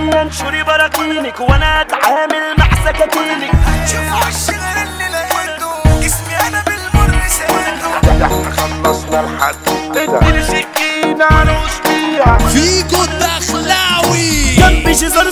دنيا انشري براكينك وانا اتعامل مع سكاكينك. هتشوف وش غير اللي لقيته، جسمي انا بالمر سايته. احنا خلصنا الحدوتة. اديني سكينة ارقص بيها. فيكو الدخلاوي جنبي جزر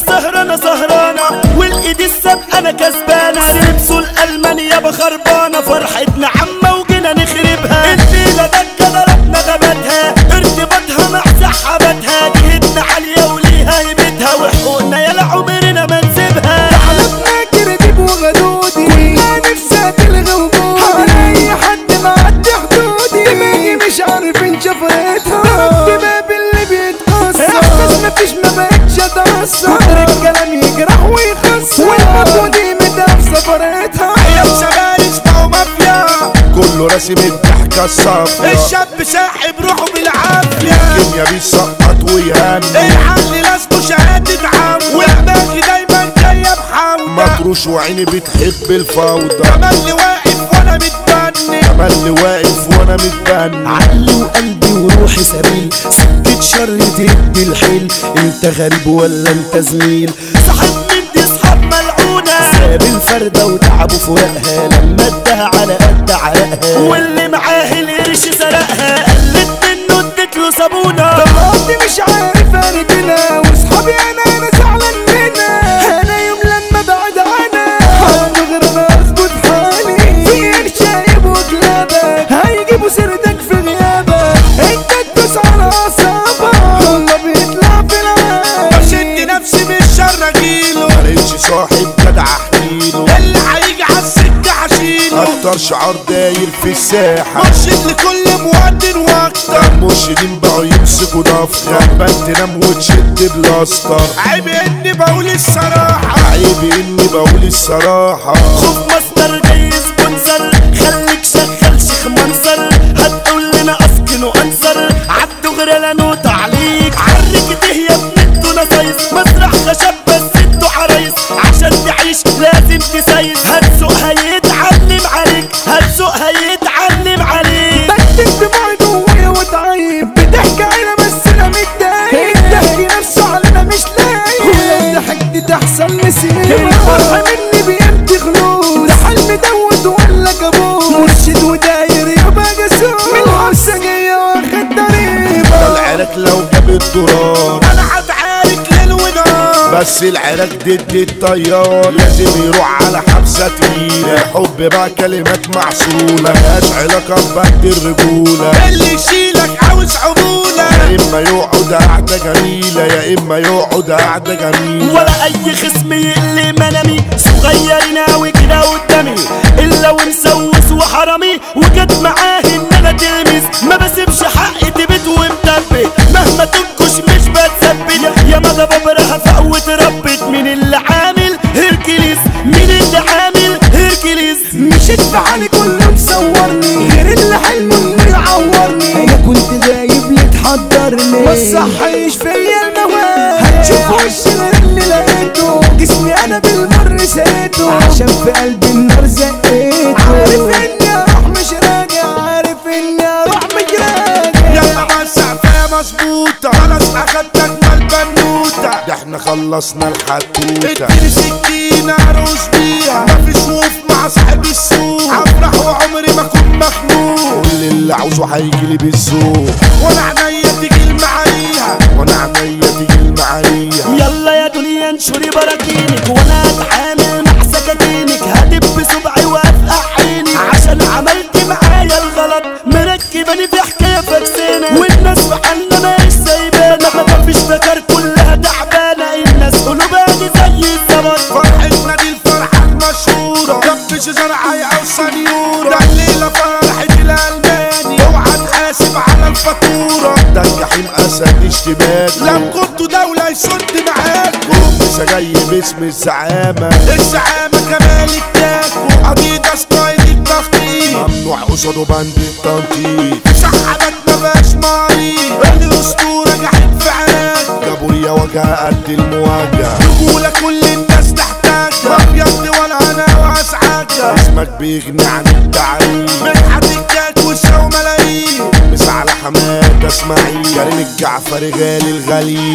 سهرانة والايد السابقة انا كسبانة. لبسوا الالمان يابا خربانة، فرحتنا عامة وجينا نخربها. الليلة دكة ضربنا غاباتها، ارتباطها مع سحاباتها. جهتنا عالية وليها هيبتها، وحقوقنا يالا عمرنا ما نسيبها. حلفنا كرديب وغدودي، كلها نفسها تلغي وجودي. اي حد معدي حدودي، دماغي مش عارفين شفرتها. دماغ اللي بيتكسر، احساس مفيش ما بقتش اتأثر. الكلام يجرح ويخسر، والموضوع دي مدام سفرتها. يا شباب اسمعوا مافيا، كله راسم الضحكة الصافية. الشاب ساحب روحه بالعافية، الدنيا بيسقط ويهني. العقل لازمه شهادة عم، ودماغي دايما جاية بحمدة. مطروش وعيني بتحب الفوضى. تملي واقف وانا متبني، تملي واقف وانا متبني. عقلي وقلبي وروحي سبيل، سكة شر تدي الحيل. انت غريب ولا انت زميل؟ صاحب من دي صحاب ملعونة، ساب الفردة وتعبوا فراقها. لما ادها على قد عرقها، واللي معاه القرش سرقها. قلت منه اديت له صابونة. طلعت مش عارف اردنا، واصحابي انا زعلان منها. انا يوم لما بعد عنها، حد غير انا اظبط حالي. في شايب وكلابك هيجيبوا سيرتك في غيابك. انت تدوس على اعصابك، والله بيطلع في العاب. بشد نفسي من الشر اجيله، ملقتش صاحب جدع احكيله. اللي هيجي عالسكة هشيله. اكتر شعار داير في الساحة، مرشد لكل مودن واكتر. المرشدين بقوا يمسكوا دفتر. غبان تنام وتشد بلاستر. عيب اني بقول الصراحة، عيب اني بقول الصراحة. خوف مصدر جاي سبونسر، خليك شغال شيخ منصر. هتقول لنا اسكن وانصر، عبدو غير لا نوت عليك. عرك ده يا ابن انتو نصايص، مسرح خشب بس انتو عرايس. عشان تعيش لازم تسايس، هتسوق هيتعلم عليك، هتسوق هيتعلم عليك. بكتب دموعي جوايا وتعيب، بتحكي عينا بس انا متضايق. بتحكي نفسه علينا مش لايق، ولو ضحكت تحصل نسيب. الفرحة مني بقيمتي خلوص، ده حلم دوت ولا كابوس. مرشد وداير يبقى جاسوس، من الحبسة جاية واخد ضريبة. ده العراك لو جاب الدولار، انا هتعارك ليل ونهار. بس العراك ضد الطيار. لازم يروح على حبسة تقيلة. الحب بقى كلمات معسولة، ملهاش علاقة ببهد الرجولة. اللي يشيلك عاوز عمولة، يا اما يقعد قعدة جميلة، يا اما يقعد قعدة جميلة. ولا اي خصم يقل منامي، صغيرين اوي كده قدامي. الا ومسوس وحرامي، وجت معاه ان انا تلمس. ما بسيبش حقي تبت ومثبت، مهما تنكش مش بتثبت. يا مدى ببرها فقوت ربت. مين اللي عامل هيركليس؟ مين اللي عامل هيركليس؟ مشيت بعالي كله مصورني، غير اللي حلمه انه يعورني. انا كنت غايب ليه تحضرني، ما تصحيش فيا المواد. هتشوف وش غير اللي لقيته، جسمي انا بالمر سقيته. عشان في قلبي النار زقيته. عارف اني اروح مش راجع، عارف اني اروح مش راجع. يلا ما السقفية مظبوطة، خلاص اخدتك مالبنوتة. ده احنا خلصنا الحدوتة. اديني سكينة ارقص بيها، مفيش وقوف مع صاحب السوق. هفرح وعمري ما اكون مخنوق، كل اللي عاوزه هيجيلي بالذوق. وانا عينيا تيجي المعايها، وانا عينيا تيجي المعانية. يلا يا دنيا انشري براكينك وانا اتعامل مع سكاكينك. هدب صبعي وافقع عيني، عشان عملت معايا الغلط. مركباني في حكايه فكسانه، والناس في حالنا مش سايبانا. مفيش فكر كلها تعبانه، الناس قلوبها زي الزبط. فرحتنا دي الفرحة المشهورة. جنب زرعاية او سنيورة، ده الليلة فرحة الالماني. اوعى تحاسب على الفاتورة، ده الجحيم اسد اشتباك. لو كنتوا دولة يسد معاكم. لسه جاي باسم الزعامة. الزعامة كمال التاكو، قضية ستايل التخطيط. ممنوع قصاده بند التنطيط. سحبت مبقاش مريض، الاسطورة جحيم في عراك. جابوا ليا وجهة قد المواجهة. رجولة كل الناس تحتاجها، ابيض ولا انا واسعاجها. اسمك بيغني عن التعريف. من حد الجاك وشو ملايين. مس على حماد اسماعيل. كريم الجعفري غالي الغاليين.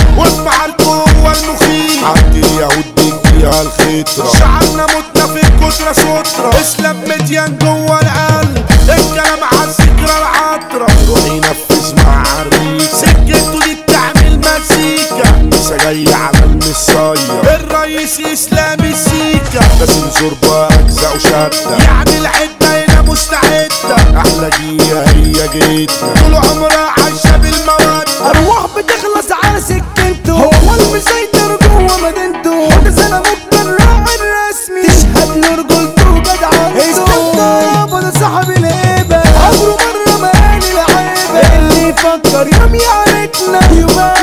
واسمع القوة المخيف عند اليهود بيجيها الخطرة شعبنا متنا في الكترة سترة اسلام مديان جوه القلب الكلام عالذكرى العطرة روح ينفذ مع عريس سكته دي بتعمل مزيكا لسه جاي على المصاية الرئيس اسلامي السيكا لازم زربة اجزاء وشدة يعني العدة هنا مستعدة احلى جيه هي جيتنا طول عمرها عايشة بالمودة أرواح بتخلص على سكنته هو المسيطر جوه مدينته حد سلامك الراعي الرسمي تشهد له رجولته وجدعنته استنى ده صاحب الهيبة عمره مرة ما قال العيبة اللي يفكر يوم يعرفنا يوم